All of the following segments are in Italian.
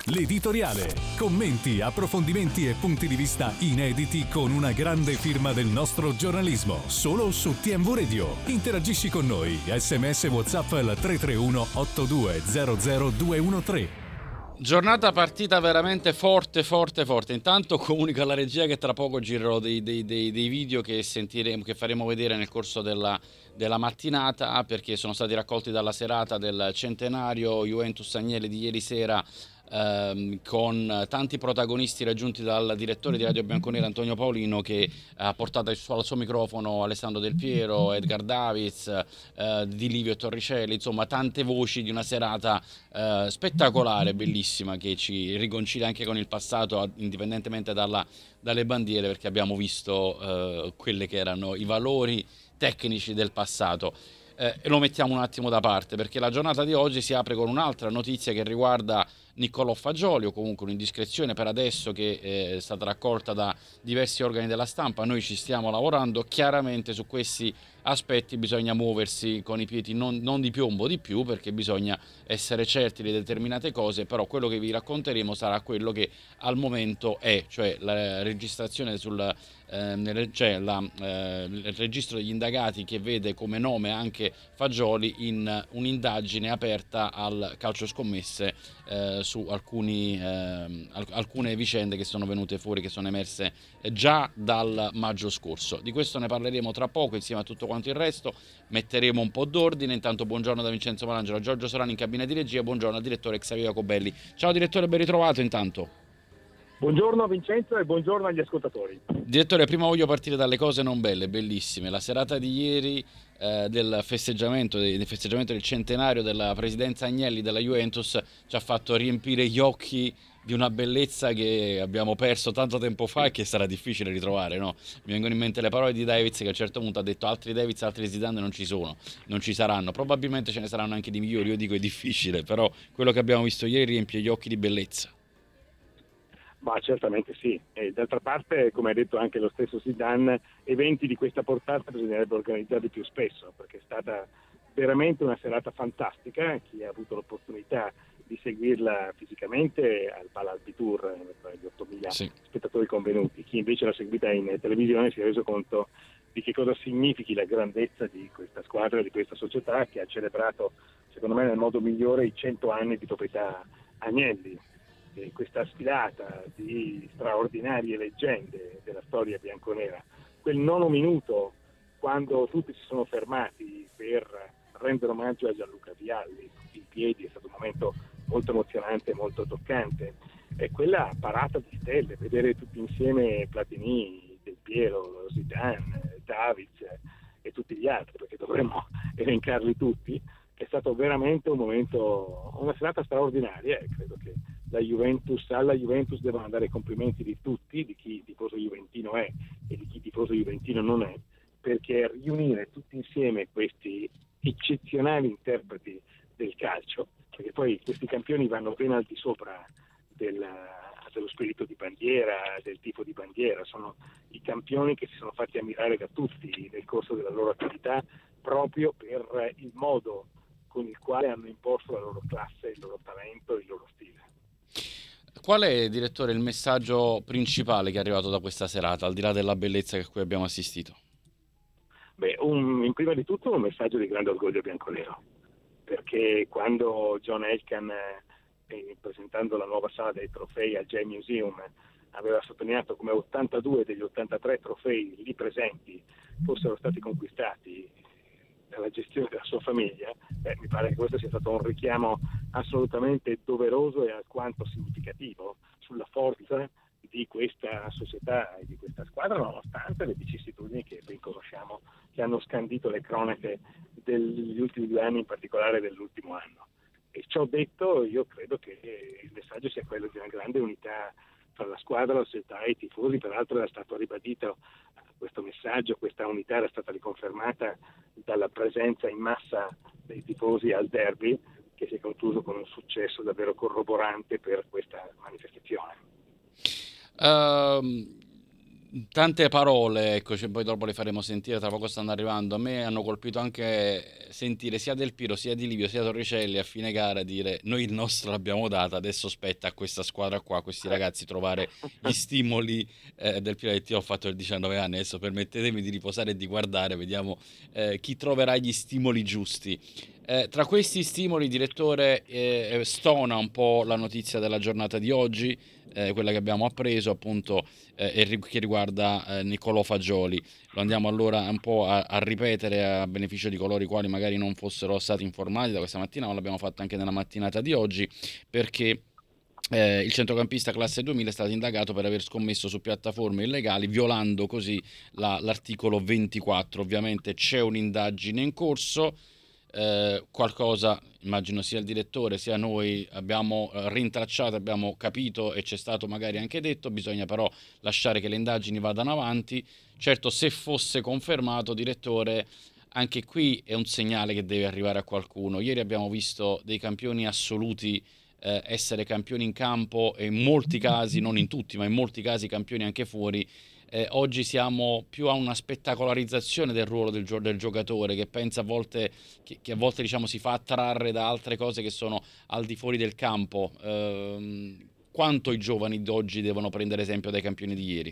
L'editoriale. Commenti, approfondimenti e punti di vista inediti con una grande firma del nostro giornalismo. Solo su TMV Radio. Interagisci con noi. SMS WhatsApp al 331 8200 213. Giornata partita veramente forte. Intanto comunico alla regia che tra poco girerò dei video che sentiremo, che faremo vedere nel corso della mattinata, perché sono stati raccolti dalla serata del centenario Juventus Agnelli di ieri sera, con tanti protagonisti raggiunti dal direttore di Radio Bianconera Antonio Paolino, che ha portato al suo microfono Alessandro Del Piero, Edgar Davids, Di Livio Torricelli, insomma tante voci di una serata spettacolare, bellissima, che ci riconcilia anche con il passato, indipendentemente dalle bandiere, perché abbiamo visto quelle che erano i valori tecnici del passato. E lo mettiamo un attimo da parte, perché la giornata di oggi si apre con un'altra notizia che riguarda Niccolò Fagioli, o comunque un'indiscrezione per adesso che è stata raccolta da diversi organi della stampa. Noi ci stiamo lavorando, chiaramente su questi aspetti bisogna muoversi con i piedi non di piombo di più, perché bisogna essere certi di determinate cose, però quello che vi racconteremo sarà quello che al momento è, cioè la registrazione il registro degli indagati, che vede come nome anche Fagioli in un'indagine aperta al calcio scommesse su alcune vicende che sono venute fuori, che sono emerse già dal maggio scorso. Di questo ne parleremo tra poco insieme a tutto quanto il resto, metteremo un po' d'ordine. Intanto buongiorno da Vincenzo Malangelo, Giorgio Solani in cabina di regia, buongiorno al direttore Xavier Jacobelli. Ciao direttore, ben ritrovato intanto. Buongiorno Vincenzo e buongiorno agli ascoltatori. Direttore, prima voglio partire dalle cose non belle, bellissime. La serata di ieri del festeggiamento del centenario della presidenza Agnelli della Juventus ci ha fatto riempire gli occhi di una bellezza che abbiamo perso tanto tempo fa e che sarà difficile ritrovare, no? Mi vengono in mente le parole di Davids, che a un certo punto ha detto: altri Davids, altri Zidane non ci saranno, probabilmente ce ne saranno anche di migliori. Io dico è difficile, però quello che abbiamo visto ieri riempie gli occhi di bellezza. Ma certamente sì, e d'altra parte, come ha detto anche lo stesso Zidane, eventi di questa portata bisognerebbe organizzarli più spesso, perché è stata veramente una serata fantastica. Chi ha avuto l'opportunità di seguirla fisicamente al Pala Alpitour, gli 8.000 spettatori convenuti, chi invece l'ha seguita in televisione si è reso conto di che cosa significhi la grandezza di questa squadra, di questa società, che ha celebrato, secondo me nel modo migliore, i 100 anni di proprietà Agnelli. Questa sfilata di straordinarie leggende della storia bianconera, quel nono minuto quando tutti si sono fermati per rendere omaggio a Gianluca Vialli, tutti in piedi, è stato un momento molto emozionante, molto toccante, e quella parata di stelle, vedere tutti insieme Platini, Del Piero, Zidane, Davids e tutti gli altri, perché dovremmo elencarli tutti. È stato veramente un momento, una serata straordinaria, e credo che alla Juventus devono andare i complimenti di tutti, di chi tifoso juventino è e di chi tifoso juventino non è, perché riunire tutti insieme questi eccezionali interpreti del calcio, perché poi questi campioni vanno ben al di sopra dello spirito di bandiera, del tifo di bandiera, sono i campioni che si sono fatti ammirare da tutti nel corso della loro attività, proprio per il modo con il quale hanno imposto la loro classe, il loro talento, il loro stile. Qual è, direttore, il messaggio principale che è arrivato da questa serata, al di là della bellezza a cui abbiamo assistito? Prima di tutto un messaggio di grande orgoglio bianconero, perché quando John Elkann, presentando la nuova sala dei trofei al J-Museum, aveva sottolineato come 82 degli 83 trofei lì presenti fossero stati conquistati dalla gestione della sua famiglia, mi pare che questo sia stato un richiamo assolutamente doveroso e alquanto significativo sulla forza di questa società e di questa squadra, nonostante le vicissitudini che ben conosciamo, che hanno scandito le cronache degli ultimi 2 anni, in particolare dell'ultimo anno. E ciò detto, io credo che il messaggio sia quello di una grande unità tra la squadra, la società e i tifosi. Peraltro era stato ribadito questo messaggio, questa unità era stata riconfermata dalla presenza in massa dei tifosi al derby, che si è concluso con un successo davvero corroborante per questa manifestazione. Tante parole, ecco, poi dopo le faremo sentire, tra poco stanno arrivando. A me hanno colpito anche sentire sia Del Piro, sia Di Livio, sia Torricelli a fine gara dire noi il nostro l'abbiamo data, adesso spetta a questa squadra qua, a questi ragazzi trovare gli stimoli. Del Piro ha detto io ho fatto il 19 anni, adesso permettetemi di riposare e di guardare, vediamo chi troverà gli stimoli giusti. Tra questi stimoli, direttore, stona un po' la notizia della giornata di oggi, quella che abbiamo appreso appunto che riguarda Niccolò Fagioli. Lo andiamo allora un po' a ripetere a beneficio di coloro i quali magari non fossero stati informati da questa mattina, ma l'abbiamo fatto anche nella mattinata di oggi, perché il centrocampista classe 2000 è stato indagato per aver scommesso su piattaforme illegali, violando così l'articolo 24. Ovviamente c'è un'indagine in corso. Qualcosa, immagino sia il direttore sia noi abbiamo rintracciato, abbiamo capito e c'è stato magari anche detto, bisogna però lasciare che le indagini vadano avanti. Certo, se fosse confermato, direttore, anche qui è un segnale che deve arrivare a qualcuno. Ieri abbiamo visto dei campioni assoluti essere campioni in campo e in molti casi, non in tutti, ma in molti casi campioni anche fuori. Oggi siamo più a una spettacolarizzazione del ruolo del giocatore, che pensa a volte che a volte diciamo si fa attrarre da altre cose che sono al di fuori del campo. Quanto i giovani d'oggi devono prendere esempio dai campioni di ieri?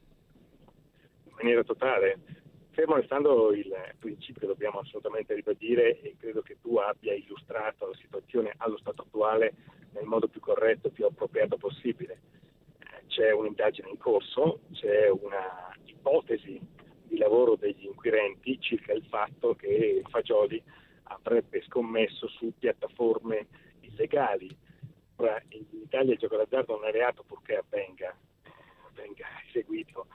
In maniera totale, fermo restando il principio che dobbiamo assolutamente ribadire, e credo che tu abbia illustrato la situazione allo stato attuale nel modo più corretto e più appropriato possibile. C'è un'indagine in corso, c'è una ipotesi di lavoro degli inquirenti circa il fatto che Fagioli avrebbe scommesso su piattaforme illegali. Ora, in Italia il gioco d'azzardo non è reato purché venga eseguito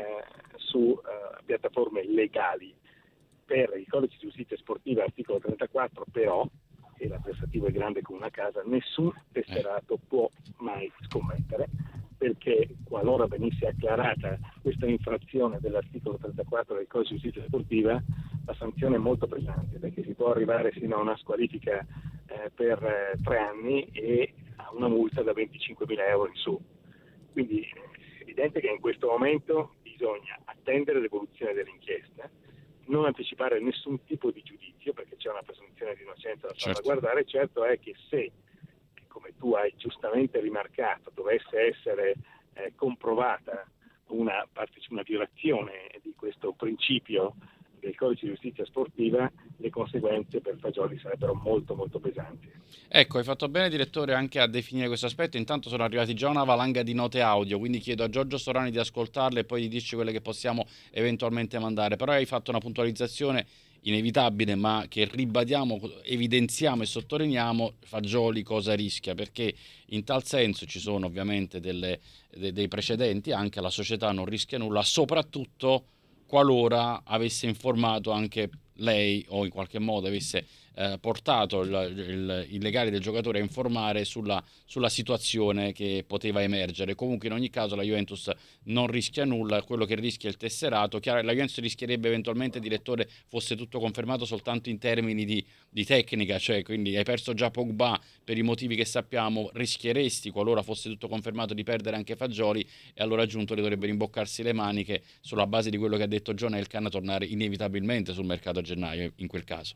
su piattaforme legali. Per il codice di giustizia sportiva articolo 34 però, e l'avversativo è grande come una casa, nessun tesserato può mai scommettere, perché qualora venisse acclarata questa infrazione dell'articolo 34 del codice di giustizia sportiva, la sanzione è molto pesante, perché si può arrivare fino a una squalifica per 3 anni e a una multa da 25.000 euro in su. Quindi è evidente che in questo momento bisogna attendere l'evoluzione dell'inchiesta, non anticipare nessun tipo di giudizio, perché c'è una presunzione di innocenza da salvaguardare. Certo è che se, come tu hai giustamente rimarcato, dovesse essere comprovata una violazione di questo principio del codice di giustizia sportiva, le conseguenze per Fagioli sarebbero molto molto pesanti. Ecco, hai fatto bene, direttore, anche a definire questo aspetto. Intanto sono arrivati già una valanga di note audio, quindi chiedo a Giorgio Sorani di ascoltarle e poi di dirci quelle che possiamo eventualmente mandare. Però hai fatto una puntualizzazione inevitabile, ma che ribadiamo, evidenziamo e sottolineiamo: Fagioli cosa rischia, perché in tal senso ci sono ovviamente dei precedenti, anche la società non rischia nulla, soprattutto qualora avesse informato anche lei o in qualche modo avesse portato il legale del giocatore a informare sulla situazione che poteva emergere. Comunque in ogni caso la Juventus non rischia nulla, quello che rischia è il tesserato. Chiaro, la Juventus rischierebbe eventualmente, direttore, fosse tutto confermato soltanto in termini di tecnica, cioè quindi hai perso già Pogba per i motivi che sappiamo, rischieresti, qualora fosse tutto confermato, di perdere anche Fagioli, e allora Giuntoli dovrebbe rimboccarsi le maniche sulla base di quello che ha detto John Elkann, a tornare inevitabilmente sul mercato a gennaio in quel caso.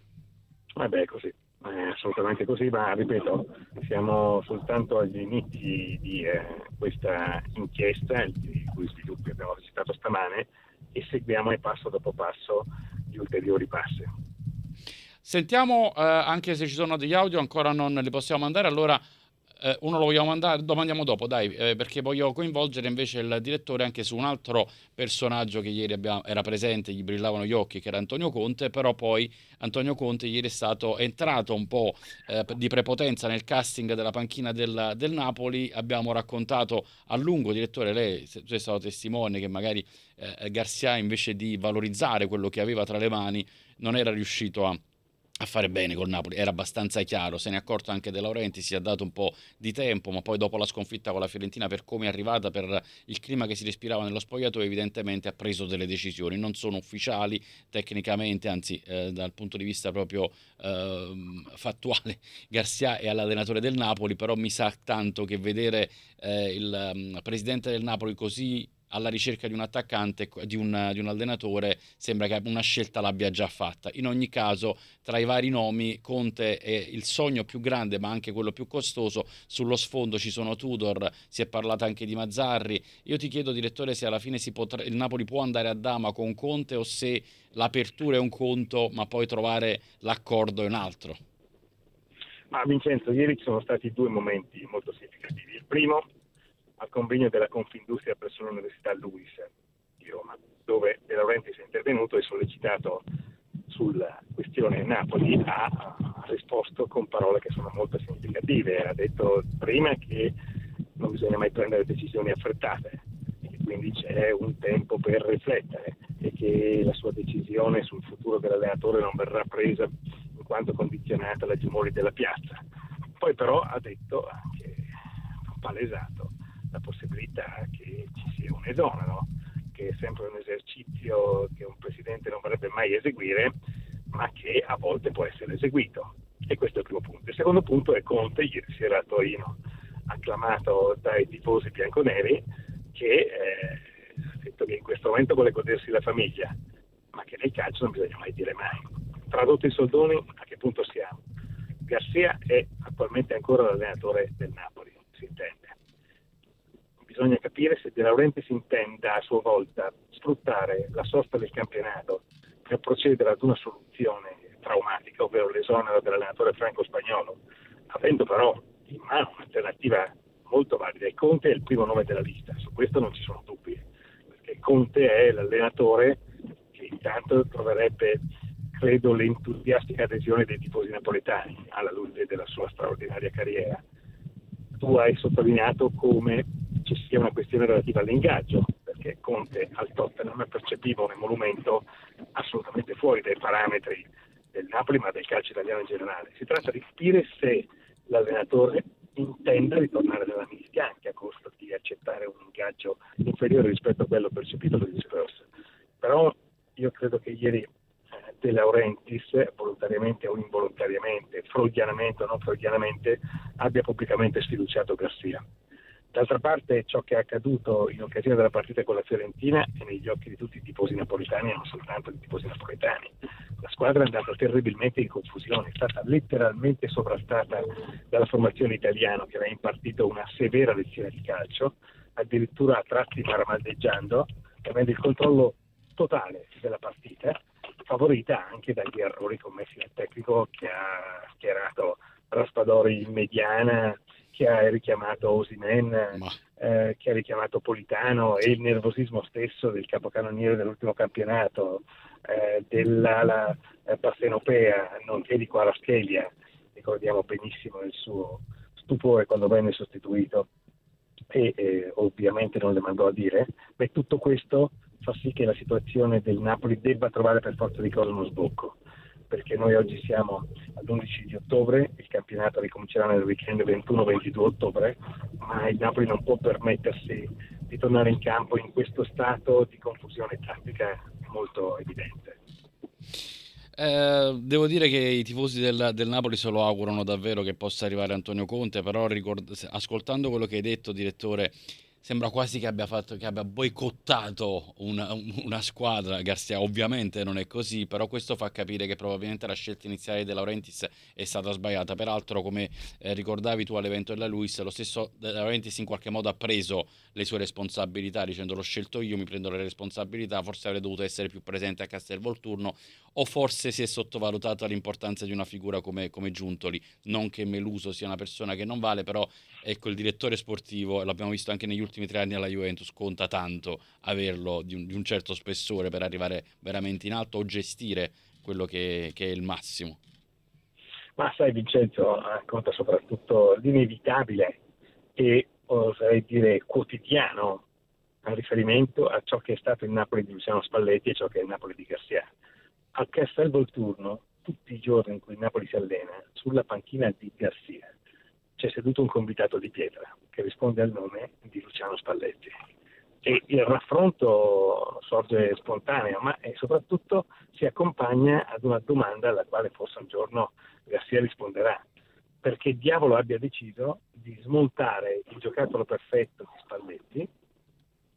È così, è assolutamente così, ma ripeto, siamo soltanto agli inizi di questa inchiesta, i cui sviluppi abbiamo visitato stamane, e seguiamo passo dopo passo gli ulteriori passi. Sentiamo, anche se ci sono degli audio ancora non li possiamo mandare, allora uno lo vogliamo mandare, lo mandiamo dopo, dai, perché voglio coinvolgere invece il direttore anche su un altro personaggio che ieri era presente, gli brillavano gli occhi, che era Antonio Conte. Però poi Antonio Conte ieri è entrato un po' di prepotenza nel casting della panchina del Napoli. Abbiamo raccontato a lungo, direttore, lei è stato testimone, che magari Garcia, invece di valorizzare quello che aveva tra le mani, non era riuscito a fare bene col Napoli, era abbastanza chiaro. Se ne è accorto anche De Laurentiis, si è dato un po' di tempo, ma poi dopo la sconfitta con la Fiorentina, per come è arrivata, per il clima che si respirava nello spogliatoio, evidentemente ha preso delle decisioni, non sono ufficiali tecnicamente, anzi dal punto di vista proprio fattuale Garcia è all'allenatore del Napoli, però mi sa tanto che vedere il presidente del Napoli così alla ricerca di un attaccante, di un allenatore, sembra che una scelta l'abbia già fatta. In ogni caso, tra i vari nomi, Conte è il sogno più grande ma anche quello più costoso. Sullo sfondo ci sono Tudor, si è parlato anche di Mazzarri. Io ti chiedo, direttore, se alla fine il Napoli può andare a dama con Conte o se l'apertura è un conto ma poi trovare l'accordo è un altro. Ma Vincenzo, ieri ci sono stati due momenti molto significativi. Il primo, al convegno della Confindustria presso l'Università Luis di Roma, dove De Laurentiis è intervenuto e sollecitato sulla questione Napoli ha risposto con parole che sono molto significative. Ha detto prima che non bisogna mai prendere decisioni affrettate, e quindi c'è un tempo per riflettere e che la sua decisione sul futuro dell'allenatore non verrà presa in quanto condizionata dagli umori della piazza. Poi però ha detto, anche palesato, la possibilità che ci sia un esonero, che è sempre un esercizio che un presidente non vorrebbe mai eseguire, ma che a volte può essere eseguito. E questo è il primo punto. Il secondo punto è Conte, ieri sera a Torino, acclamato dai tifosi bianconeri, che ha detto che in questo momento vuole godersi la famiglia, ma che nel calcio non bisogna mai dire mai. Tradotto in soldoni, a che punto siamo? Garcia è attualmente ancora l'allenatore del Napoli, si intende. Bisogna capire se De Laurentiis intenda a sua volta sfruttare la sosta del campionato per procedere ad una soluzione traumatica, ovvero l'esonero dell'allenatore franco-spagnolo, avendo però in mano un'alternativa molto valida. E Conte è il primo nome della lista, su questo non ci sono dubbi, perché Conte è l'allenatore che intanto troverebbe, credo, l'entusiastica adesione dei tifosi napoletani alla luce della sua straordinaria carriera. Tu hai sottolineato come ci sia una questione relativa all'ingaggio, perché Conte al Tottenham percepiva un emolumento assolutamente fuori dai parametri del Napoli, ma del calcio italiano in generale. Si tratta di capire se l'allenatore intenda ritornare nella mischia anche a costo di accettare un ingaggio inferiore rispetto a quello percepito dagli Spurs. Però io credo che ieri De Laurentiis, volontariamente o involontariamente, freudianamente o non freudianamente, abbia pubblicamente sfiduciato Garcia. D'altra parte, ciò che è accaduto in occasione della partita con la Fiorentina è negli occhi di tutti i tifosi napoletani e non soltanto di tifosi napoletani. La squadra è andata terribilmente in confusione, è stata letteralmente sovrastata dalla formazione italiana, che aveva impartito una severa lezione di calcio, addirittura a tratti maramaldeggiando, avendo il controllo totale della partita, favorita anche dagli errori commessi dal tecnico, che ha schierato Raspadori in mediana, che ha richiamato Osimhen, che ha richiamato Politano, e il nervosismo stesso del capocannoniere dell'ultimo campionato, dell'ala partenopea, nonché di Kvaratskhelia. Ricordiamo benissimo il suo stupore quando venne sostituito e ovviamente non le mandò a dire. Beh, tutto questo fa sì che la situazione del Napoli debba trovare per forza di cose uno sbocco, perché noi oggi siamo all'11 di ottobre, il campionato ricomincerà nel weekend 21-22 ottobre, ma il Napoli non può permettersi di tornare in campo in questo stato di confusione tattica molto evidente. Devo dire che i tifosi del Napoli se lo augurano davvero che possa arrivare Antonio Conte, però ascoltando quello che hai detto, direttore, sembra quasi che abbia boicottato una squadra. Garcia ovviamente non è così, però questo fa capire che probabilmente la scelta iniziale di De Laurentiis è stata sbagliata. Peraltro, come ricordavi tu all'evento della Luis, lo stesso De Laurentiis in qualche modo ha preso le sue responsabilità dicendo: l'ho scelto io, mi prendo le responsabilità, forse avrei dovuto essere più presente a Castelvolturno, o forse si è sottovalutata l'importanza di una figura come Giuntoli. Non che Meluso sia una persona che non vale, però ecco, il direttore sportivo, l'abbiamo visto anche negli ultimi 3 anni alla Juventus, conta tanto averlo di un certo spessore per arrivare veramente in alto o gestire quello che è il massimo. Ma sai Vincenzo, conta soprattutto l'inevitabile e oserei dire quotidiano riferimento a ciò che è stato il Napoli di Luciano Spalletti e ciò che è il Napoli di Garcia. A Castelvolturno, tutti i giorni in cui il Napoli si allena, sulla panchina di Garcia c'è seduto un convitato di pietra che risponde al nome di Luciano Spalletti. E il raffronto sorge spontaneo, ma soprattutto si accompagna ad una domanda alla quale forse un giorno Garcia risponderà: perché diavolo abbia deciso di smontare il giocattolo perfetto di Spalletti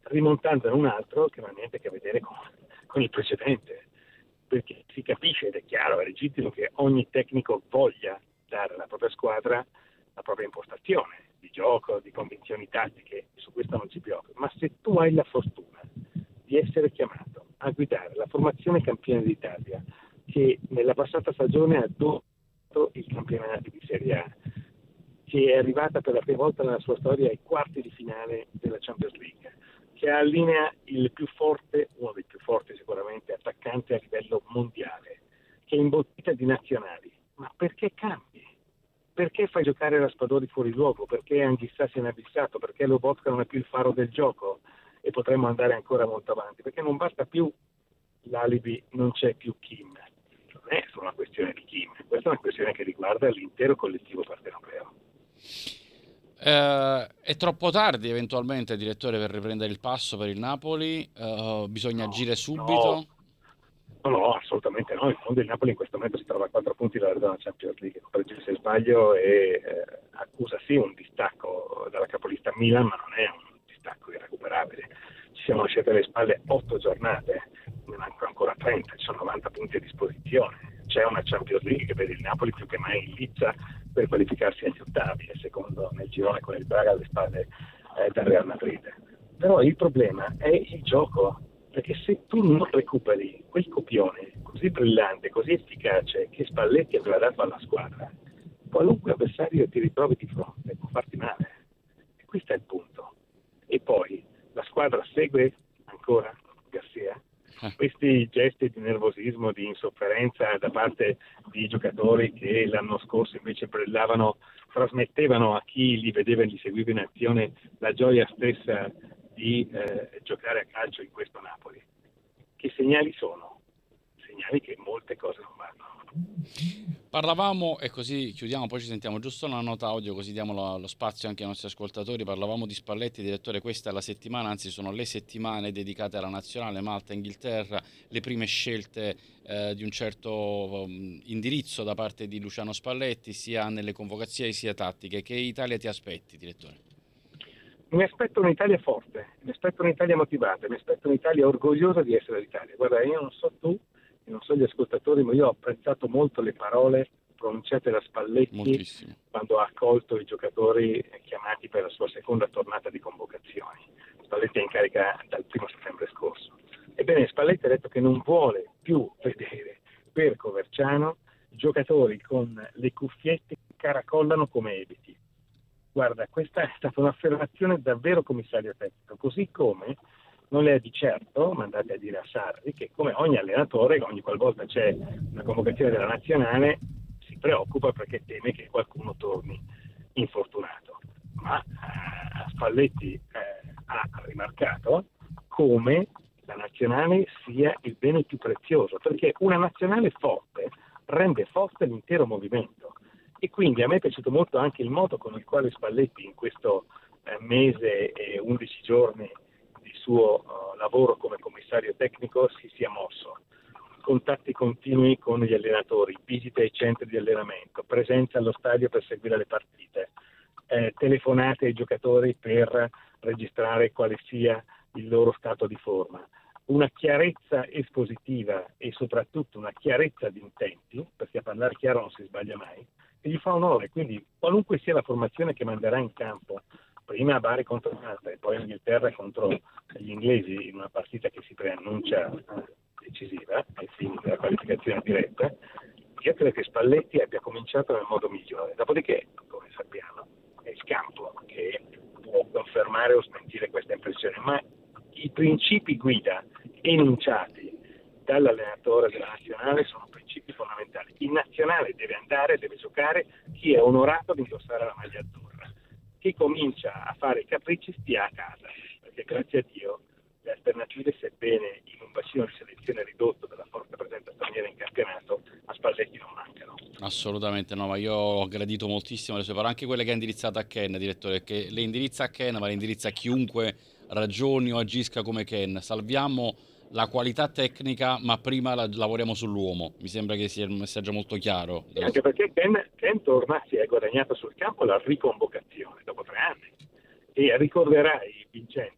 rimontando un altro che non ha niente a che vedere con il precedente, perché si capisce ed è chiaro, è legittimo che ogni tecnico voglia dare alla propria squadra la propria impostazione di gioco, di convinzioni tattiche, su questo non ci preoccupa, ma se tu hai la fortuna di essere chiamato a guidare la formazione campione d'Italia, che nella passata stagione ha dominato il campionato di Serie A, che è arrivata per la prima volta nella sua storia ai quarti di finale della Champions League, che allinea il più forte, uno dei più forti sicuramente, attaccante a livello mondiale, che è imbottita di nazionali. Ma perché cambi? Perché fai giocare Raspadori fuori luogo? Perché Anghissà si è inabissato? Perché Lobotka non è più il faro del gioco? E potremmo andare ancora molto avanti, perché non basta più l'alibi, non c'è più Kim. Non è solo una questione di Kim, questa è una questione che riguarda l'intero collettivo partenopeo. È troppo tardi eventualmente, direttore, per riprendere il passo per il Napoli? Bisogna agire subito? No, assolutamente no. Il mondo del Napoli in questo momento si trova a 4 punti dalla zona Champions League, correggimi se sbaglio, e accusa sì un distacco dalla capolista Milan, ma non è un distacco irrecuperabile. Ci siamo lasciati alle spalle 8 giornate, ne mancano ancora 30, ci sono 90 punti a disposizione. C'è una Champions League che vede il Napoli più che mai in lizza per qualificarsi agli ottavi, è secondo nel girone con il Braga alle spalle del Real Madrid. Però il problema è il gioco, perché se tu non recuperi quel copione così brillante, così efficace che Spalletti aveva dato alla squadra, qualunque avversario ti ritrovi di fronte può farti male. E questo è il punto. E poi la squadra segue ancora Garcia. Questi gesti di nervosismo, di insofferenza da parte di giocatori che l'anno scorso invece brillavano, trasmettevano a chi li vedeva e li seguiva in azione la gioia stessa di giocare a calcio in questo Napoli. Che segnali sono? Segnali che molte cose non vanno. Parlavamo, e così chiudiamo, poi ci sentiamo giusto una nota audio, così diamo lo spazio anche ai nostri ascoltatori. Parlavamo di Spalletti, direttore, questa è la settimana, anzi sono le settimane dedicate alla nazionale, Malta, Inghilterra, le prime scelte di un certo indirizzo da parte di Luciano Spalletti, sia nelle convocazioni sia tattiche. Che Italia ti aspetti, direttore? Mi aspetto un'Italia forte, mi aspetto un'Italia motivata, mi aspetto un'Italia orgogliosa di essere l'Italia. Guarda, io non so tu, non so gli ascoltatori, ma io ho apprezzato molto le parole pronunciate da Spalletti Moltissimo. quando ha accolto i giocatori chiamati per la sua seconda tornata di convocazioni. Spalletti è in carica dal 1 settembre scorso. Ebbene, Spalletti ha detto che non vuole più vedere per Coverciano giocatori con le cuffiette che caracollano come ebeti. Guarda, questa è stata un'affermazione davvero commissario tecnico, così come non è di certo, mandate a dire a Sarri, che come ogni allenatore, ogni qualvolta c'è una convocazione della nazionale, si preoccupa perché teme che qualcuno torni infortunato. Ma Spalletti ha rimarcato come la nazionale sia il bene più prezioso, perché una nazionale forte rende forte l'intero movimento. E quindi a me è piaciuto molto anche il modo con il quale Spalletti in questo mese e 11 giorni di suo lavoro come commissario tecnico si sia mosso. Contatti continui con gli allenatori, visite ai centri di allenamento, presenza allo stadio per seguire le partite, telefonate ai giocatori per registrare quale sia il loro stato di forma. Una chiarezza espositiva e soprattutto una chiarezza di intenti, perché a parlare chiaro non si sbaglia mai, e gli fa onore. Quindi qualunque sia la formazione che manderà in campo, prima a Bari contro Malta e poi in Inghilterra contro gli inglesi in una partita che si preannuncia decisiva ai fini della qualificazione diretta, io credo che Spalletti abbia cominciato nel modo migliore. Dopodiché, come sappiamo, è il campo che può confermare o smentire questa impressione, ma i principi guida enunciati dall'allenatore della nazionale sono principi fondamentali. Il nazionale deve andare, deve giocare, chi è onorato di indossare la maglia azzurra. Chi comincia a fare i capricci stia a casa, perché grazie a Dio le alternative, sebbene in un bacino di selezione ridotto dalla forte presenza straniera in campionato, a Spalletti non mancano. Assolutamente no, ma io ho gradito moltissimo le sue parole, anche quelle che ha indirizzato a Ken, direttore, che le indirizza a Ken, ma le indirizza a chiunque ragioni o agisca come Ken. Salviamo la qualità tecnica, ma prima lavoriamo sull'uomo. Mi sembra che sia il messaggio molto chiaro. Anche perché Ken torna, si è guadagnato sul campo la riconvocazione dopo 3 anni. E ricorderai, Vincenzo, che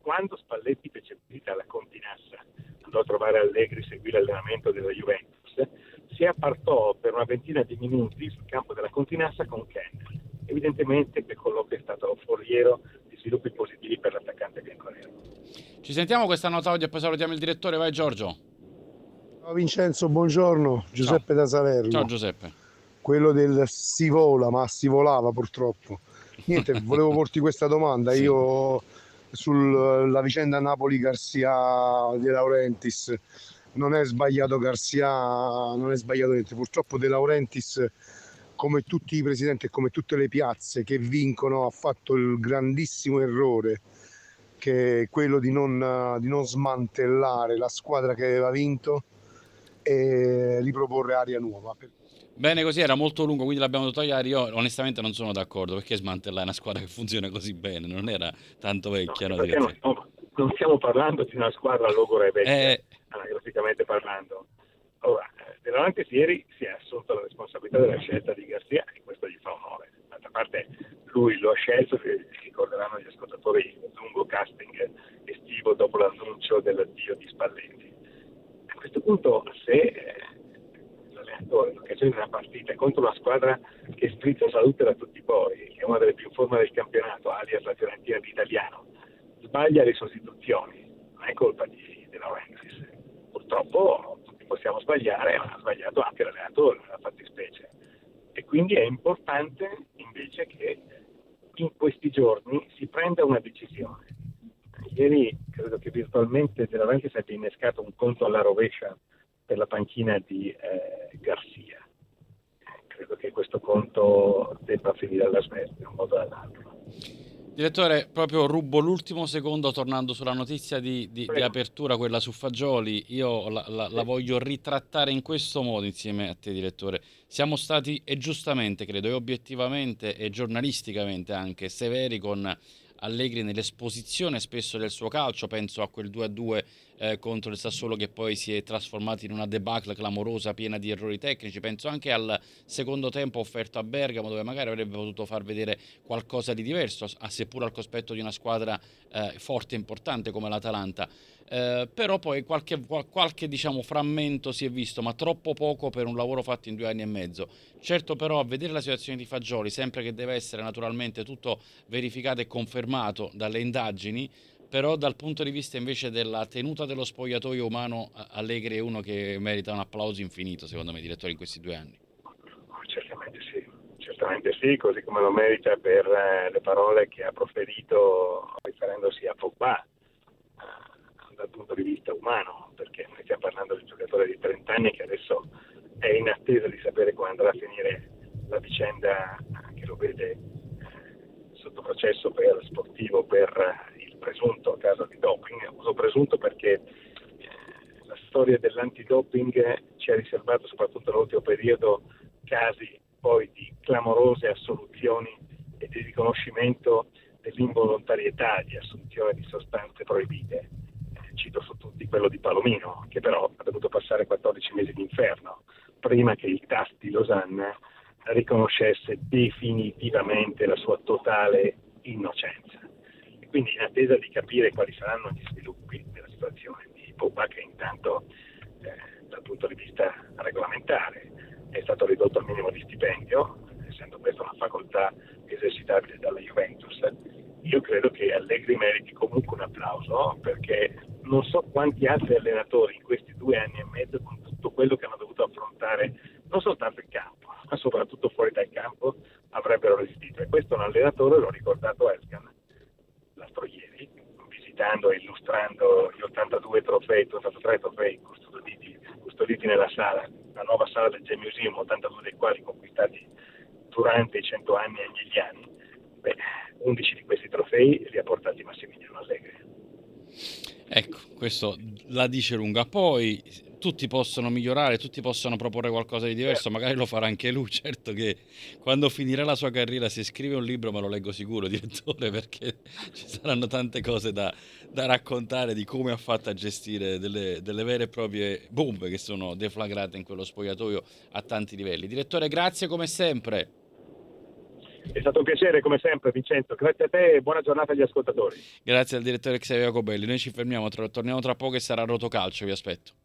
quando Spalletti fece visita alla Continassa, andò a trovare Allegri, seguì l'allenamento della Juventus, si appartò per una ventina di minuti sul campo della Continassa con Ken. Evidentemente quel colloquio è stato foriero di sviluppi positivi per l'attaccante bianconero. Ci sentiamo questa nota oggi e poi salutiamo il direttore. Vai Giorgio. Ciao Vincenzo, buongiorno. Giuseppe da Salerno. Ciao Giuseppe. Quello del si vola, ma si volava purtroppo. Niente, volevo porti questa domanda. Sì. Io sulla vicenda Napoli-Garcia De Laurentiis, non è sbagliato Garcia, non è sbagliato niente. Purtroppo De Laurentiis, come tutti i presidenti e come tutte le piazze che vincono, ha fatto il grandissimo errore, che è quello di non smantellare la squadra che aveva vinto e riproporre aria nuova. Bene, così era molto lungo, quindi l'abbiamo dovuto tagliare. Io onestamente non sono d'accordo, perché smantellare una squadra che funziona così bene, non era tanto vecchia. No, perché non stiamo parlando di una squadra logora e vecchia, anagraficamente parlando. Ora, De Laurentiis ieri si è assunto la responsabilità della scelta di Garcia e questo gli fa onore. D'altra parte lui lo ha scelto, ricorderanno gli ascoltatori, un lungo casting estivo dopo l'annuncio dell'addio di Spalletti. A questo punto, se l'allenatore, in occasione di una partita contro una squadra che strizza salute da tutti i pori, che è una delle più in forma del campionato, alias la Fiorentina di Italiano, sbaglia le sostituzioni, non è colpa di De Laurentiis. Purtroppo tutti possiamo sbagliare, ma ha sbagliato anche l'allenatore nella fattispecie. E quindi è importante invece che in questi giorni si prenda una decisione. Ieri credo che virtualmente De Laurentiis abbia innescato un conto alla rovescia per la panchina di Garcia. Credo che questo conto debba finire alla svelta in un modo o all'altro. Direttore, proprio rubo l'ultimo secondo tornando sulla notizia di apertura, quella su Fagioli. Io la voglio ritrattare in questo modo insieme a te, direttore. Siamo stati, e giustamente credo, e obiettivamente e giornalisticamente anche, severi con Allegri nell'esposizione spesso del suo calcio. Penso a quel 2-2 contro il Sassuolo che poi si è trasformato in una debacle clamorosa piena di errori tecnici. Penso anche al secondo tempo offerto a Bergamo, dove magari avrebbe potuto far vedere qualcosa di diverso, seppur al cospetto di una squadra forte e importante come l'Atalanta. Però poi qualche diciamo frammento si è visto, ma troppo poco per un lavoro fatto in 2 anni e mezzo. Certo, però, a vedere la situazione di Fagioli, sempre che deve essere naturalmente tutto verificato e confermato dalle indagini, però dal punto di vista invece della tenuta dello spogliatoio umano, Allegri è uno che merita un applauso infinito, secondo me, direttore, in questi 2 anni. Certamente sì, così come lo merita per le parole che ha proferito riferendosi a Pogba dal punto di vista umano, perché noi stiamo parlando di un giocatore di 30 anni che adesso è in attesa di sapere come andrà a finire la vicenda che lo vede sotto processo per sportivo per il presunto caso di doping. Uso presunto perché la storia dell'antidoping ci ha riservato soprattutto nell'ultimo periodo casi poi di clamorose assoluzioni e di riconoscimento dell'involontarietà di assunzione di sostanze proibite. Cito su tutti quello di Palomino, che però ha dovuto passare 14 mesi d'inferno prima che il TAS di Losanna riconoscesse definitivamente la sua totale innocenza. E quindi in attesa di capire quali saranno gli sviluppi della situazione di Pogba, che intanto dal punto di vista regolamentare è stato ridotto al minimo di stipendio, essendo questa una facoltà esercitabile dalla Juventus, io credo che Allegri meriti comunque un applauso, perché non so quanti altri allenatori in questi 2 anni e mezzo, con tutto quello che hanno dovuto affrontare, non soltanto in campo, ma soprattutto fuori dal campo, avrebbero resistito. E questo è un allenatore, l'ho ricordato Elkan l'altro ieri, visitando e illustrando gli 83 trofei custoditi nella sala, la nuova sala del G-Museum, 82 dei quali conquistati durante i 100 anni agnelliani. 11 di questi trofei li ha portati Massimiliano Allegri. Ecco, questo la dice lunga. Poi tutti possono migliorare, tutti possono proporre qualcosa di diverso, magari lo farà anche lui. Certo che quando finirà la sua carriera, se scrive un libro, me lo leggo sicuro, direttore, perché ci saranno tante cose da raccontare di come ha fatto a gestire delle vere e proprie bombe che sono deflagrate in quello spogliatoio a tanti livelli. Direttore, grazie come sempre. È stato un piacere come sempre, Vincenzo, grazie a te e buona giornata agli ascoltatori. Grazie al direttore Xavier Jacobelli, noi ci fermiamo, torniamo tra poco e sarà Rotocalcio, vi aspetto.